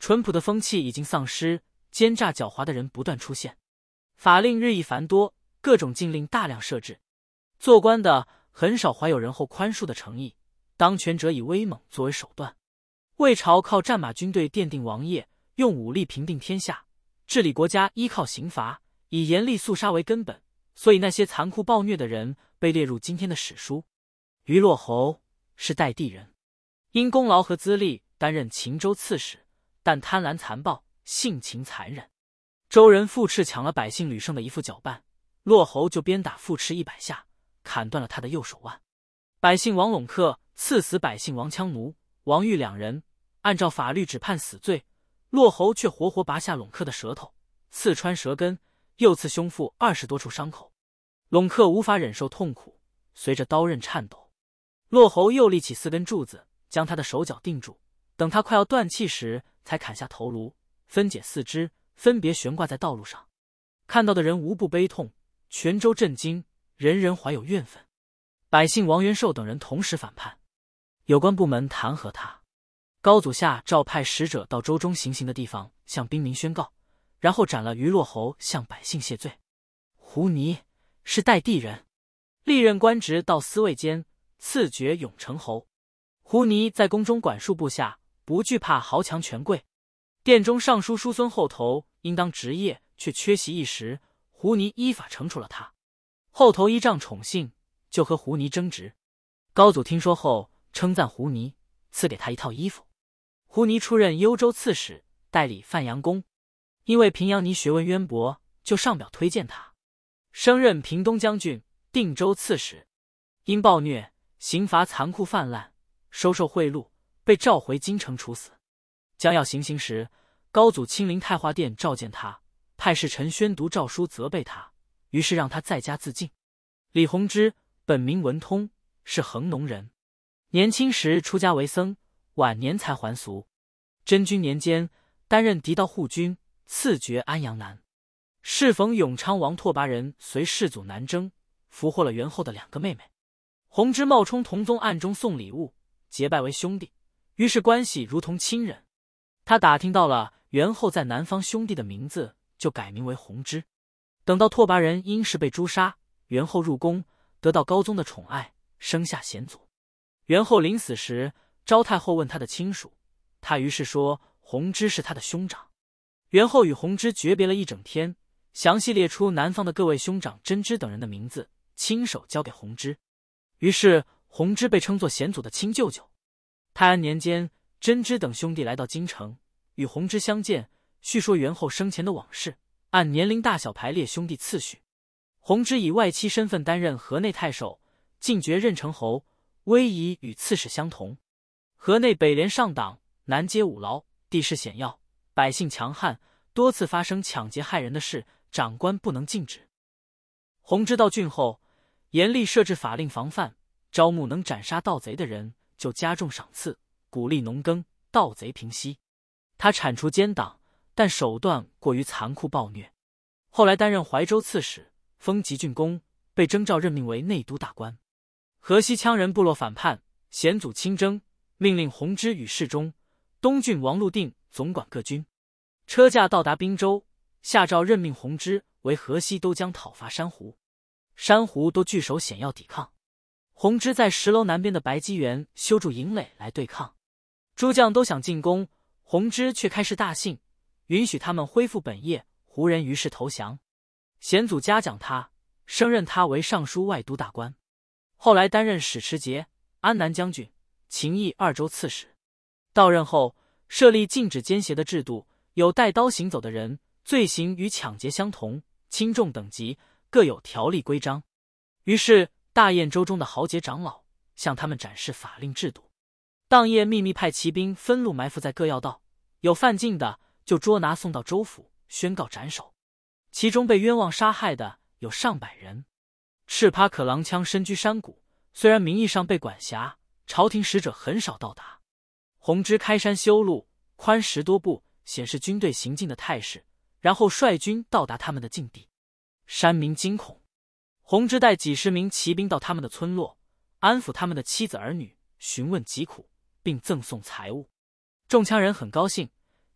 淳朴的风气已经丧失，奸诈狡猾的人不断出现，法令日益繁多，各种禁令大量设置。做官的很少怀有仁厚宽恕的诚意，当权者以威猛作为手段。魏朝靠战马军队奠定王业，用武力平定天下，治理国家依靠刑罚，以严厉肃杀为根本，所以那些残酷暴虐的人被列入今天的史书。于洛侯是代地人，因功劳和资历担任秦州刺史，但贪婪残暴，性情残忍。周人傅赤抢了百姓吕胜的一副脚绊，洛侯就鞭打傅赤100下，砍断了他的右手腕。百姓王陇克赐死百姓王羌奴、王玉2人，按照法律只判死罪，洛侯却活活拔下陇克的舌头，刺穿舌根，又刺胸腹20多处伤口。陇克无法忍受痛苦，随着刀刃颤抖。洛侯又立起4根柱子，将他的手脚定住，等他快要断气时，才砍下头颅，分解4肢，分别悬挂在道路上。看到的人无不悲痛，全州震惊，人人怀有怨愤。百姓王元寿等人同时反叛，有关部门弹劾他。高祖下诏派使者到州中行刑的地方向兵民宣告，然后斩了于洛侯，向百姓谢罪。胡尼是代地人，历任官职到司卫监，赐爵永成侯。胡尼在宫中管束部下，不惧怕豪强权贵。殿中尚书叔孙后头应当职业，却缺席一时，胡尼依法惩处了他。后头依仗宠幸，就和胡尼争执。高祖听说后，称赞胡尼，赐给他一套衣服。胡尼出任幽州刺史，代理范阳公。因为平阳尼学问渊博，就上表推荐他，升任平东将军、定州刺史。因暴虐，刑罚残酷泛滥，收受贿赂，被召回京城处死。将要行刑时，高祖亲临太华殿召见他，派侍臣宣读诏书责备他，于是让他在家自尽。李弘之本名文通，是衡农人，年轻时出家为僧，晚年才还俗。真君年间担任狄道护军，赐爵安阳男。适逢永昌王拓跋仁随世祖南征，俘获了元后的2个妹妹。弘之冒充同宗暗中送礼物，结拜为兄弟，于是关系如同亲人。他打听到了元后在南方兄弟的名字，就改名为弘之。等到拓跋仁因事被诛杀，元后入宫，得到高宗的宠爱，生下显祖。元后临死时，昭太后问他的亲属，他于是说弘之是他的兄长。元后与弘之诀别了1整天，详细列出南方的各位兄长真知等人的名字，亲手交给弘之。于是弘之被称作显祖的亲舅舅。泰安年间，真知等兄弟来到京城，与弘之相见，叙说元后生前的往事，按年龄大小排列兄弟次序。弘之以外戚身份担任河内太守，进爵任城侯，威仪与刺史相同。河内北连上党，南接五牢，地势险要，百姓强悍，多次发生抢劫害人的事，长官不能禁止。弘之到郡后，严厉设置法令防范，招募能斩杀盗贼的人，就加重赏赐，鼓励农耕，盗贼平息。他铲除奸党，但手段过于残酷暴虐。后来担任怀州刺史，封吉郡公，被征召任命为内都大官。河西羌人部落反叛，显祖亲征，命令弘之与侍中、东郡王禄定总管各军。车驾到达滨州，下诏任命弘之为河西都将，讨伐珊瑚。珊瑚都据守险要抵抗。弘之在石楼南边的白鸡园修筑营垒来对抗。诸将都想进攻，弘之却开示大信，允许他们恢复本业。胡人于是投降。显祖嘉奖他，升任他为尚书外都大官。后来担任史持节、安南将军、秦邑2州刺史。到任后，设立禁止奸邪的制度，有带刀行走的人，罪行与抢劫相同，轻重等级各有条例规章。于是大宴州中的豪杰长老，向他们展示法令制度。当夜秘密派骑兵分路埋伏在各要道，有犯禁的就捉拿送到州府，宣告斩首。其中被冤枉杀害的有上百人。赤帕可郎羌深居山谷，虽然名义上被管辖，朝廷使者很少到达。弘之开山修路，宽10多步，显示军队行进的态势，然后率军到达他们的境地。山民惊恐，弘之带几10名骑兵到他们的村落，安抚他们的妻子儿女，询问疾苦，并赠送财物。众羌人很高兴，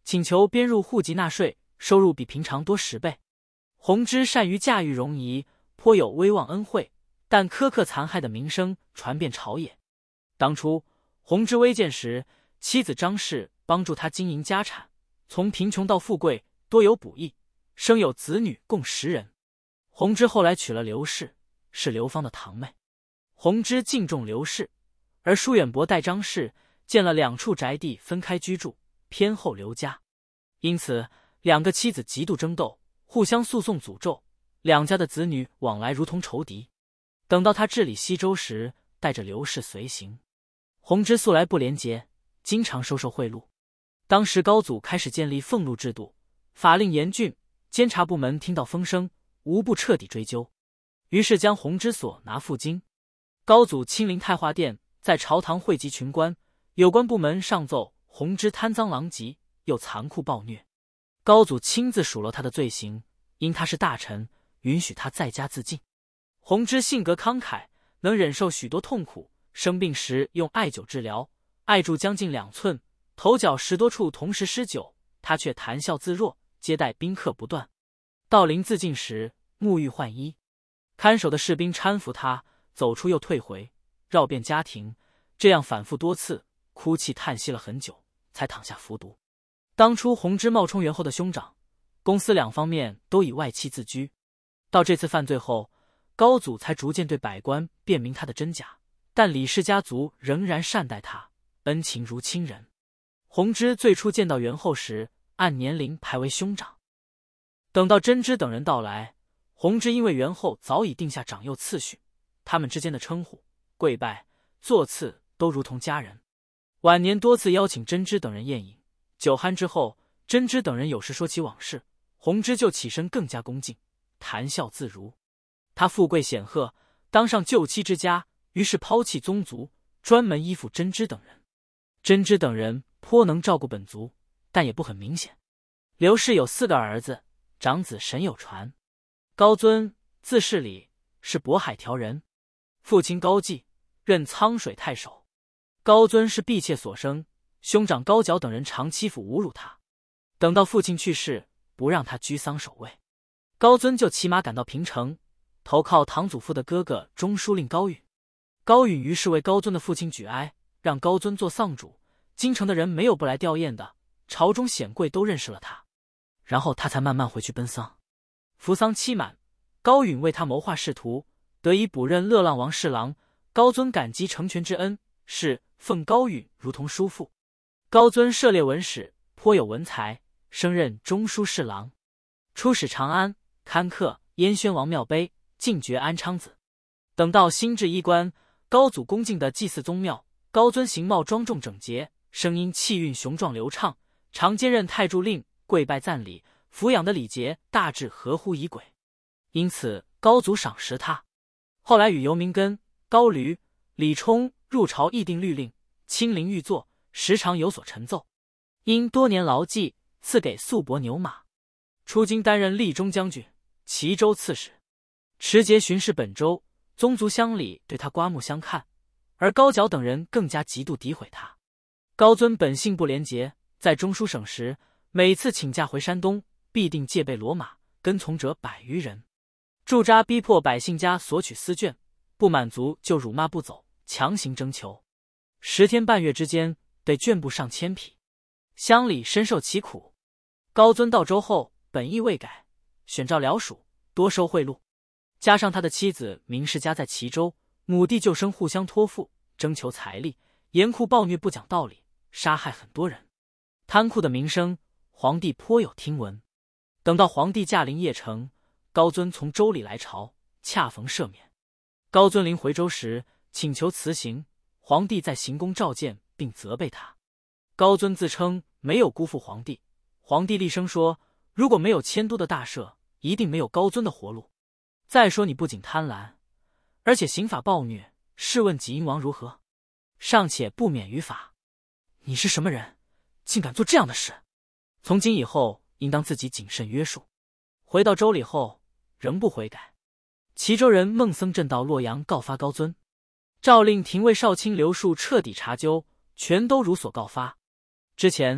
请求编入户籍纳税，收入比平常多10倍。弘之善于驾驭戎夷，颇有威望恩惠，但苛刻残害的名声传遍朝野。当初弘之危贱时，妻子张氏帮助他经营家产，从贫穷到富贵多有补益，生有子女共10人。弘之后来娶了刘氏，是刘芳的堂妹。弘之敬重刘氏，而舒远伯待张氏建了2处宅地分开居住，偏厚刘家。因此2个妻子极度争斗，互相诉讼诅咒，2家的子女往来如同仇敌。等到他治理西周时，带着刘氏随行。弘之素来不廉洁，经常收受贿赂。当时高祖开始建立俸禄制度，法令严峻，监察部门听到风声，无不彻底追究，于是将弘之所拿赴京。高祖亲临太华殿，在朝堂汇集群官，有关部门上奏弘之贪赃狼藉，又残酷暴虐。高祖亲自数落他的罪行，因他是大臣，允许他在家自尽。弘之性格慷慨，能忍受许多痛苦，生病时用艾灸治疗，艾柱将近2寸，头脚10多处同时施灸，他却谈笑自若，接待宾客不断。到临自尽时，沐浴换衣，看守的士兵搀扶他，走出又退回，绕遍家庭，这样反复多次，哭泣叹息了很久，才躺下服毒。当初弘之冒充元后的兄长，公私2方面都以外戚自居。到这次犯罪后，高祖才逐渐对百官辨明他的真假，但李氏家族仍然善待他，恩情如亲人。弘之最初见到元后时，按年龄排为兄长。等到真知等人到来，弘之因为元后早已定下长幼次序，他们之间的称呼、跪拜、座次都如同家人。晚年多次邀请真知等人宴饮，酒酣之后，真知等人有时说起往事，弘之就起身更加恭敬，谈笑自如。他富贵显赫，当上救妻之家，于是抛弃宗族，专门依附真知等人。真知等人颇能照顾本族，但也不很明显。刘氏有4个儿子，长子沈有传。高尊字世礼，是渤海条人，父亲高季任沧水太守。高尊是婢妾所生，兄长高角等人常欺负侮辱他。等到父亲去世，不让他居丧守卫，高尊就骑马赶到平城，投靠堂祖父的哥哥中书令高允。高允于是为高尊的父亲举哀，让高尊做丧主。京城的人没有不来吊唁的，朝中显贵都认识了他，然后他才慢慢回去奔丧。服丧期满，高允为他谋划仕途，得以补任乐浪王侍郎。高尊感激成全之恩，是奉高允如同叔父。高尊涉猎文史，颇有文才，升任中书侍郎。出使长安，刊刻燕宣王庙碑，进爵安昌子。等到新制衣冠，高祖恭敬的祭祀宗庙，高尊形貌庄重整洁，声音气韵雄壮流畅，常兼任太柱令，跪拜赞礼，抚养的礼节大致合乎仪轨，因此高祖赏识他。后来与尤明根、高驴、李冲入朝议定律令，亲临御座，时常有所陈奏。因多年劳绩，赐给素帛牛马。出京担任历中将军、齐州刺史，持节巡视本州，宗族乡里对他刮目相看，而高角等人更加极度诋毁他。高尊本性不廉洁，在中书省时，每次请假回山东，必定戒备骡马，跟从者100余人，驻扎逼迫百姓家索取私绢，不满足就辱骂不走，强行征求。10天半月之间，得绢布上1000匹，乡里深受其苦。高尊到州后，本意未改，选召僚属，多收贿赂，加上他的妻子明氏家在齐州，母弟就生互相托付，征求财力，严酷暴虐，不讲道理，杀害很多人。贪酷的名声，皇帝颇有听闻。等到皇帝驾临邺城，高尊从州里来朝，恰逢赦免。高尊临回州时，请求辞行，皇帝在行宫召见，并责备他。高尊自称没有辜负皇帝，皇帝厉声说，如果没有迁都的大赦，一定没有高尊的活路。再说你不仅贪婪，而且刑法暴虐，试问济阴王如何？尚且不免于法。你是什么人，竟敢做这样的事？从今以后，应当自己谨慎约束。回到州里后，仍不悔改。齐州人孟僧镇到洛阳告发高尊，诏令廷尉少卿刘树彻底查究，全都如所告发。之前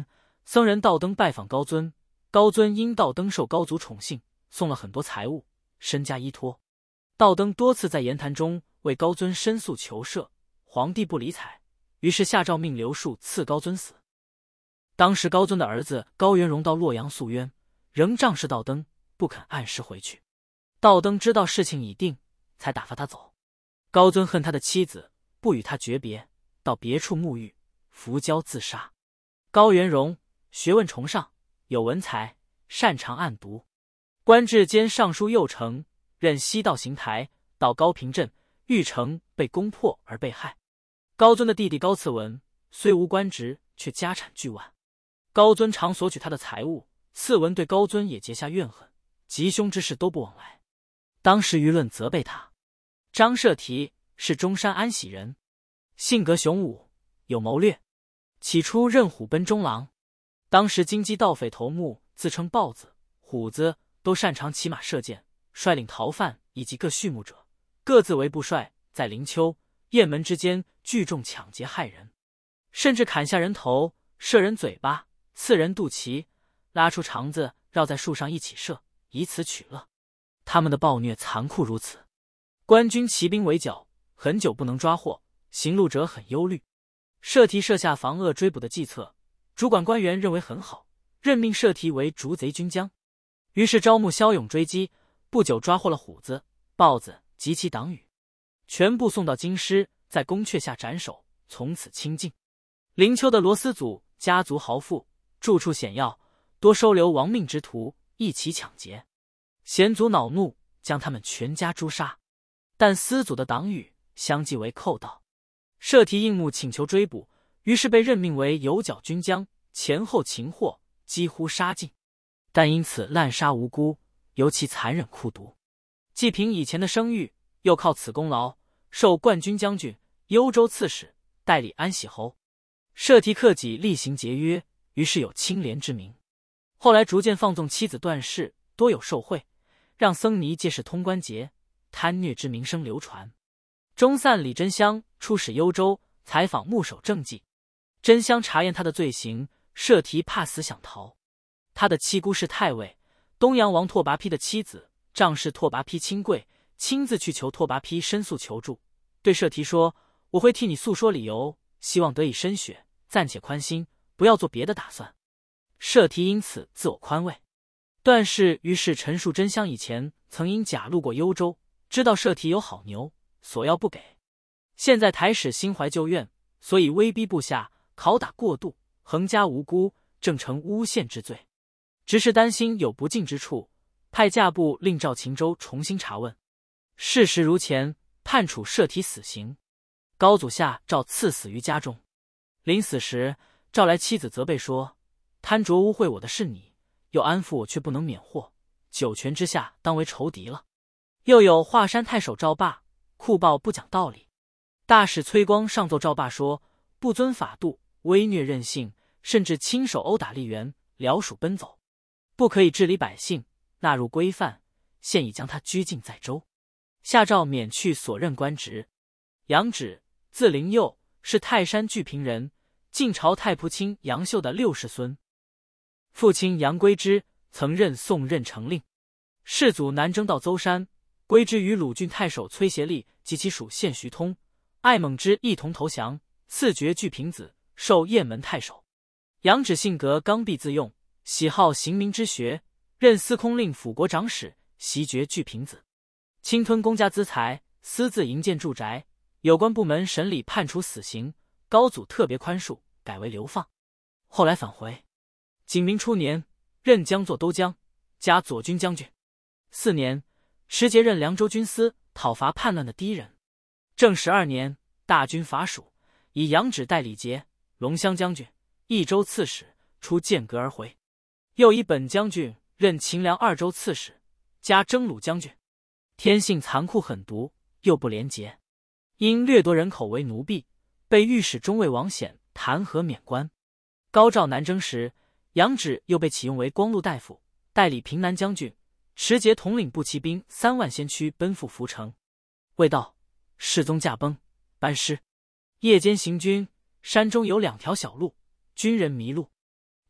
僧人道登拜访高尊，高尊因道登受高祖宠幸，送了很多财物，身家依托。道登多次在言谈中为高尊申诉求赦，皇帝不理睬，于是下诏命刘树赐高尊死。当时高尊的儿子高元荣到洛阳诉冤，仍仗势道登，不肯按时回去。道登知道事情已定，才打发他走。高尊恨他的妻子，不与他诀别，到别处沐浴，服胶自杀。高元荣学问崇尚，有文才，擅长案牍，官至兼尚书右丞，任西道行台，到高平镇，玉城被攻破而被害。高尊的弟弟高次文虽无官职，却家产巨万。高尊常索取他的财物，次文对高尊也结下怨恨，吉凶之事都不往来。当时舆论责备他。张舍提是中山安喜人，性格雄武，有谋略，起初任虎贲中郎。当时京畿盗匪头目自称豹子、虎子，都擅长骑马射箭，率领逃犯以及各畜牧者，各自为部帅，在灵丘、雁门之间聚众抢劫害人，甚至砍下人头，射人嘴巴，刺人肚脐，拉出肠子绕在树上一起射，以此取乐。他们的暴虐残酷如此，官军骑兵围剿，很久不能抓获，行路者很忧虑。舍提设下防恶追捕的计策，主管官员认为很好，任命舍提为逐贼军将。于是招募骁勇追击，不久抓获了虎子、豹子及其党羽，全部送到京师，在宫阙下斩首，从此清净。灵丘的罗斯祖家族豪富，住处险要，多收留亡命之徒，一起抢劫。贤族恼怒，将他们全家诛杀，但司祖的党羽相继为寇盗。舍提应募请求追捕，于是被任命为有角军将，前后擒获，几乎杀尽，但因此滥杀无辜，尤其残忍酷毒。既凭以前的声誉，又靠此功劳，授冠军将军、幽州刺史，代理安喜侯。舍提克己厉行节约，于是有清廉之名。后来逐渐放纵妻子段氏，多有受贿，让僧尼借势通关节，贪虐之名声流传。中散李真香出使幽州，采访牧守政绩。真香查验他的罪行，舍提怕死想逃。他的妻姑是太尉东阳王拓跋丕的妻子，仗势拓跋丕亲贵，亲自去求拓跋丕申诉求助，对舍提说：“我会替你诉说理由，希望得以申雪，暂且宽心，不要做别的打算。”舍提因此自我宽慰。段氏于是陈述真香以前曾因假路过幽州，知道舍提有好牛，索要不给。现在台使心怀旧怨，所以威逼部下，拷打过度，横加无辜，正成诬陷之罪。只是担心有不敬之处，派驾部令召秦州重新查问。事实如前，判处舍提死刑。高祖下诏赐死于家中。临死时，召来妻子责备说：“贪着污秽我的是你，又安抚我却不能免祸，九泉之下当为仇敌了。”又有华山太守赵霸，酷暴不讲道理。大使崔光上奏赵霸说：“不遵法度，威虐任性，甚至亲手殴打吏员，僚属奔走，不可以治理百姓，纳入规范，现已将他拘禁在州。”下诏免去所任官职。杨芷，字灵佑，是泰山聚平人，晋朝太仆卿杨秀的六世孙。父亲杨圭之曾任宋任城令。世祖南征到邹山，圭之与鲁郡太守崔协力及其属县徐通、艾猛之一同投降，赐爵聚平子，授雁门太守。杨芷性格刚愎自用，喜好刑名之学，任司空令辅国长史，袭爵聚平子。侵吞公家资财，私自营建住宅，有关部门审理判处死刑，高祖特别宽恕，改为流放。后来返回。景明初年，任江作都江，加左军将军。4年，持节任凉州军司，讨伐叛乱的敌人。正12年，大军伐蜀，以杨芷代礼节、龙骧将军、益州刺史，出剑阁而回。又以本将军任秦凉2州刺史，加征虏将军。天性残酷狠毒，又不廉洁，因掠夺人口为奴婢，被御史中尉王显弹劾免官。高赵南征时，杨芷又被启用为光禄大夫，代理平南将军，持节统领步骑兵3万先驱奔赴涪城。未到，世宗驾崩，班师。夜间行军，山中有2条小路，军人迷路。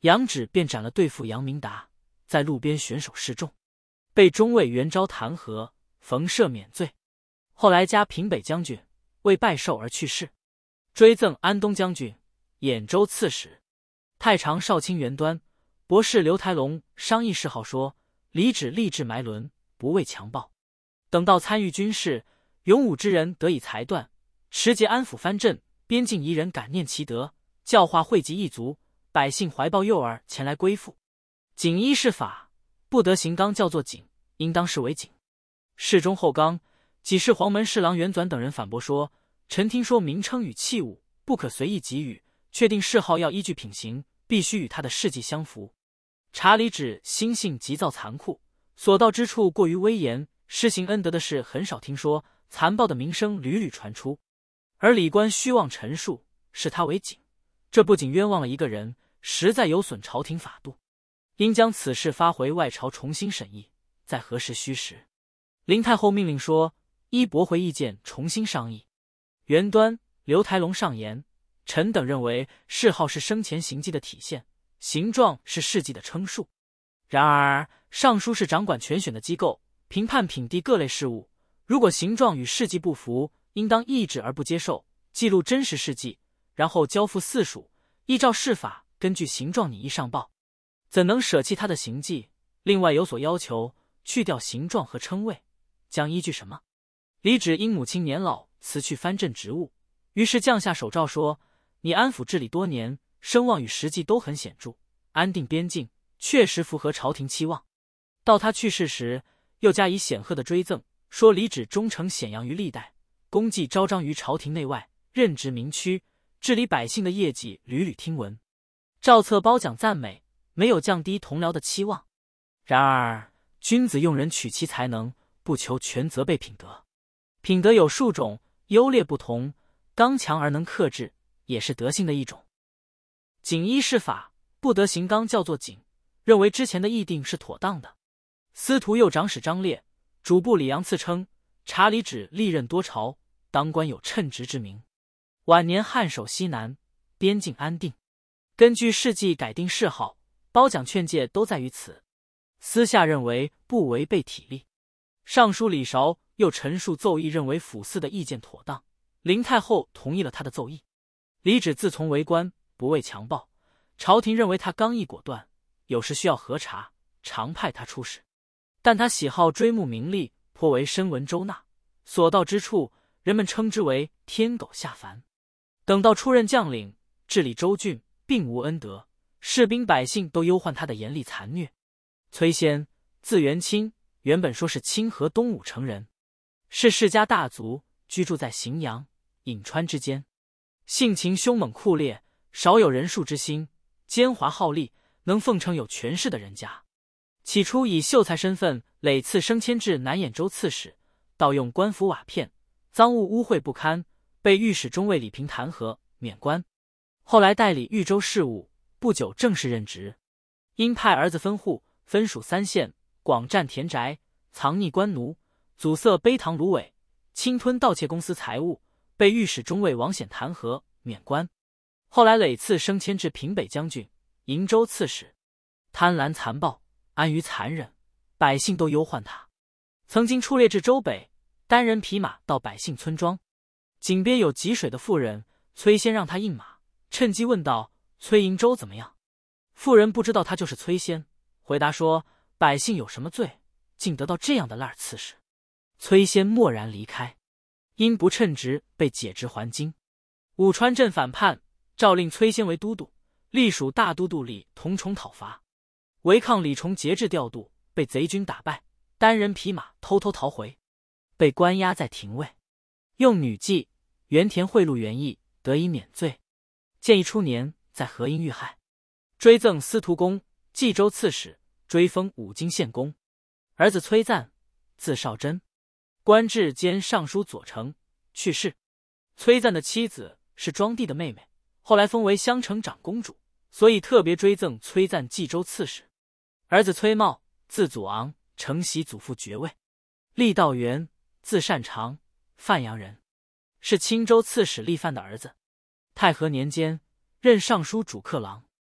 杨芷便斩了对付杨明达，在路边选手示众，被中尉袁昭弹劾，冯赦免罪。后来加平北将军，为拜寿而去世。追赠安东将军、兖州刺史。太常少卿袁端、博士刘台龙商议事号说，李芷立志埋沦，不畏强暴，等到参与军事，勇武之人得以裁断，持节安抚藩镇，边境夷人感念其德，教化惠及一族，百姓怀抱幼儿前来归附。景一是法，不得行纲叫做景，应当视为景。世中后纲，几世黄门侍郎袁纂等人反驳说，臣听说名称与器物不可随意给予，确定谥号要依据品行，必须与他的事迹相符。查理芷心性急躁残酷，所到之处过于威严，施行恩德的事很少听说，残暴的名声屡屡传出。而李官虚妄陈述，视他为景，这不仅冤枉了一个人，实在有损朝廷法度，应将此事发回外朝重新审议，再核实虚实。林太后命令说，依驳回意见重新商议。袁端、刘台龙上言，臣等认为谥号是生前行迹的体现，形状是事迹的称述。然而尚书是掌管权选的机构，评判品地各类事务，如果形状与事迹不符，应当抑制而不接受，记录真实事迹，然后交付四署，依照事法根据形状拟议上报，怎能舍弃他的行迹？另外有所要求，去掉形状和称谓，将依据什么？李芷因母亲年老，辞去藩镇职务，于是降下手诏说，你安抚治理多年，声望与实际都很显著，安定边境，确实符合朝廷期望。到他去世时，又加以显赫的追赠，说李芷忠诚显扬于历代，功绩昭彰于朝廷内外，任职明区，治理百姓的业绩屡屡听闻。诏册褒奖赞美，没有降低同僚的期望。然而君子用人取其才能，不求全责备品德。品德有数种，优劣不同，刚强而能克制，也是德性的一种。景一是法，不得行纲叫做景，认为之前的议定是妥当的。司徒右长史张烈、主簿李阳赐称，查理芷历任多朝，当官有称职之名，晚年汉守西南，边境安定。根据事迹改定谥号，褒奖劝诫都在于此。私下认为不违背体例。尚书李韶又陈述奏议，认为府司的意见妥当，林太后同意了他的奏议。李芷自从为官，不畏强暴，朝廷认为他刚毅果断，有时需要核查，常派他出使。但他喜好追慕名利，颇为深闻周纳，所到之处，人们称之为天狗下凡。等到出任将领，治理州郡，并无恩德，士兵百姓都忧患他的严厉残虐。崔先，字元清，原本说是清河东武城人，是世家大族，居住在荥阳、颍川之间，性情凶猛酷烈，少有人术之心，奸猾好利，能奉承有权势的人家。起初以秀才身份累次升迁至南兖州刺史，盗用官府瓦片，赃物污秽不堪，被御史中尉李平弹劾免官。后来代理豫州事务，不久正式任职。因派儿子分户，分属3县，广占田宅，藏匿官奴，阻塞卑唐芦苇，侵吞盗窃公司财物，被御史中尉王显弹劾免官。后来累次升迁至平北将军、瀛州刺史。贪婪残暴，安于残忍，百姓都忧患他。曾经出猎至州北，单人匹马到百姓村庄，井边有汲水的妇人，崔先让他应马，趁机问道：崔瀛州怎么样？妇人不知道他就是崔先，回答说：百姓有什么罪，竟得到这样的烂刺史？崔先默然离开，因不称职被解职还京。武川镇反叛，诏令崔先为都督，隶属大都督李同重讨伐。违抗李崇节制调度，被贼军打败，单人匹马偷偷逃回，被关押在廷尉。用女妓原田贿赂原意，得以免罪。建义初年在河阴遇害，追赠司徒公、冀州刺史，追封武京县公。儿子崔赞，字少真，官至兼尚书左丞，去世。崔赞的妻子是庄帝的妹妹，后来封为襄城长公主，所以特别追赠崔赞冀州刺史。儿子崔茂，字祖昂，承袭祖父爵位。厉道元，字善长，范阳人，是青州刺史厉范的儿子。太和年间，任尚书主客郎。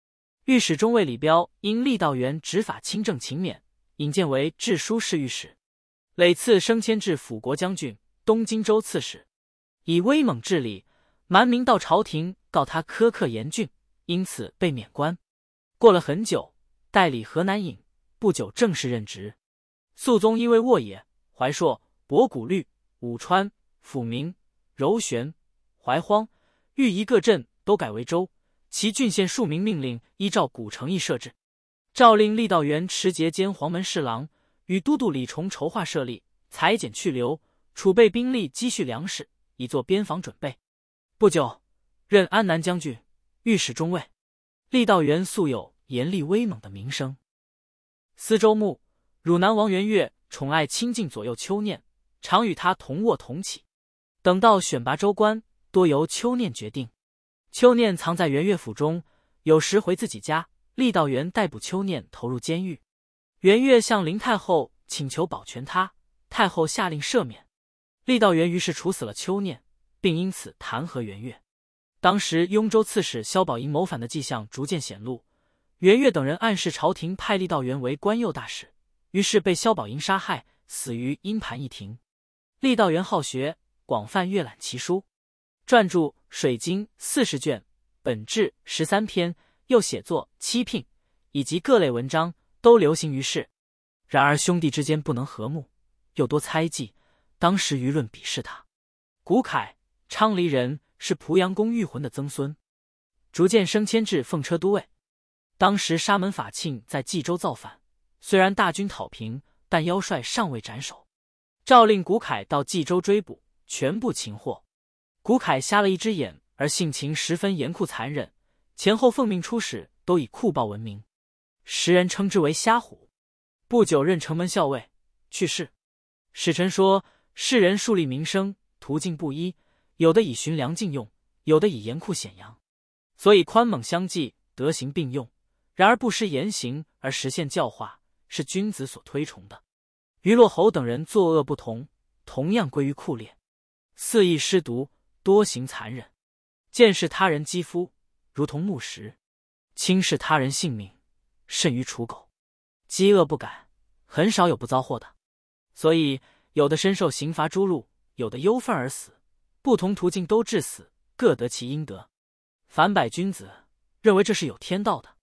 御史中尉李彪因郦道元执法清正勤勉，引荐为治书侍御史，累次升迁至辅国将军、东荆州刺史。以威猛治理，蛮民到朝廷告他苛刻严峻，因此被免官。过了很久，代理河南尹，不久正式任职。肃宗因为沃野、怀朔、博古律、武川、抚明、柔玄、怀荒、豫宜各镇都改为州，其郡县庶民命令依照古城邑设置。诏令郦道元持节兼黄门侍郎，与都督李崇筹划设立，裁减去留，储备兵力，积蓄粮食，以作边防准备。不久，任安南将军、御史中尉。郦道元素有严厉威猛的名声。司州牧、汝南王元悦宠爱亲近左右丘念，常与他同卧同起。等到选拔州官，多由丘念决定。丘念藏在元悦府中，有时回自己家，郦道元逮捕丘念，投入监狱。元悦向林太后请求保全他，太后下令赦免。郦道元于是处死了丘念，并因此弹劾元悦。当时雍州刺史萧宝寅谋反的迹象逐渐显露，元悦等人暗示朝廷派郦道元为官右大使，于是被萧宝寅杀害，死于阴盘驿庭。郦道元好学，广泛阅览奇书，撰著《水经》40卷，本志13篇，又写作《七聘》以及各类文章，都流行于世。然而兄弟之间不能和睦，又多猜忌，当时舆论鄙视他。谷凯，昌黎人，是濮阳公玉浑的曾孙，逐渐升迁至奉车都尉。当时沙门法庆在冀州造反，虽然大军讨平，但妖帅尚未斩首，诏令谷凯到冀州追捕，全部擒获。谷凯瞎了一只眼，而性情十分严酷残忍，前后奉命出使都以酷暴闻名，时人称之为瞎虎。不久任城门校尉，去世。史臣说，世人树立名声，途径不一，有的以寻良禁用，有的以严酷显扬，所以宽猛相济，德行并用，然而不失言行而实现教化，是君子所推崇的。于洛侯等人作恶不同，同样归于酷烈，肆意失独，多行残忍，见视他人肌肤，如同木石，轻视他人性命，甚于刍狗。饥饿不改，很少有不遭祸的。所以有的身受刑罚诛戮，有的忧愤而死，不同途径都致死，各得其应得。反百君子，认为这是有天道的，